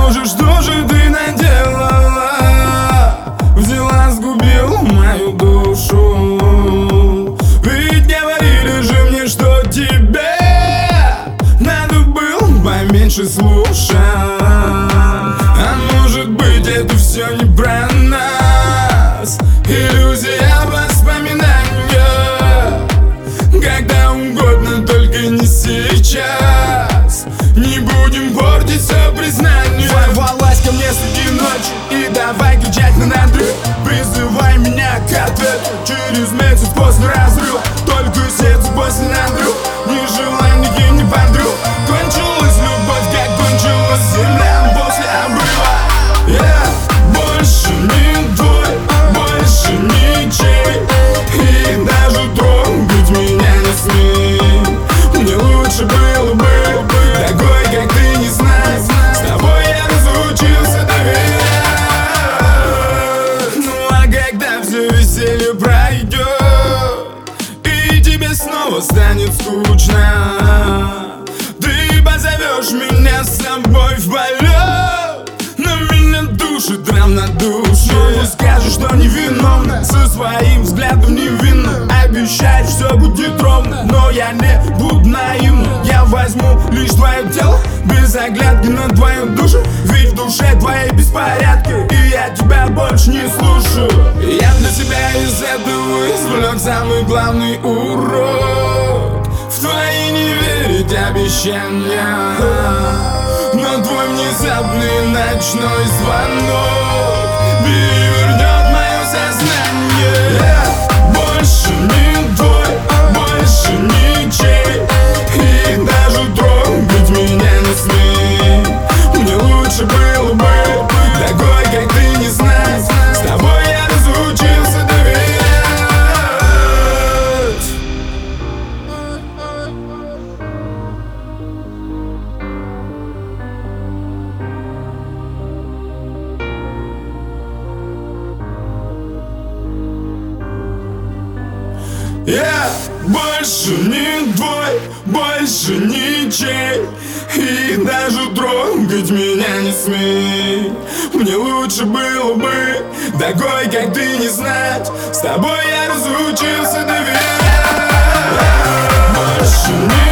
Боже, что же ты наделала? Взяла, сгубила мою душу. Ведь говорили же мне, что тебе надо было поменьше слушать. А может быть, это все не про нас, иллюзия воспоминания. Когда угодно, только не сейчас. Не будем портить все признание. Ворвалась ко мне среди ночи и давай кричать на надрыв. Призывай меня к ответу через месяц после разрыва. Только сердце после надрыва, ни желаний, ни подруг. Кончилась любовь, как кончилась земля после обрыва. Больше не твой, больше ничей. И даже трогать меня не смей. Мне лучше было бы такой, как ты, не знать. С тобой я разучился доверять. Ну а когда все веселье пройдет и тебе снова станет скучно, ты позовешь меня с собой в полет. Но меня душит равнодушие. Скажешь, что невиновна, со своим взглядом невинным. Обещаешь, все будет ровно, но я не буду наивным. Я возьму лишь твое тело, без оглядки на твою душу. Ведь в душе твои беспорядки, и я тебя больше не слушаю. Я для себя из этого извлек самый главный урок: в твои не верить обещания. Но твой внезапный ночной звонок перевернет мое сознание. Больше не твой, больше ничей. И даже трогать меня не смей. Мне лучше было бы такой, как ты, не знать. С тобой я разучился доверять. Я больше не твой, больше ничей. И даже трогать меня не смей. Мне лучше было бы такой, как ты, не знать. С тобой я разучился доверять. Больше не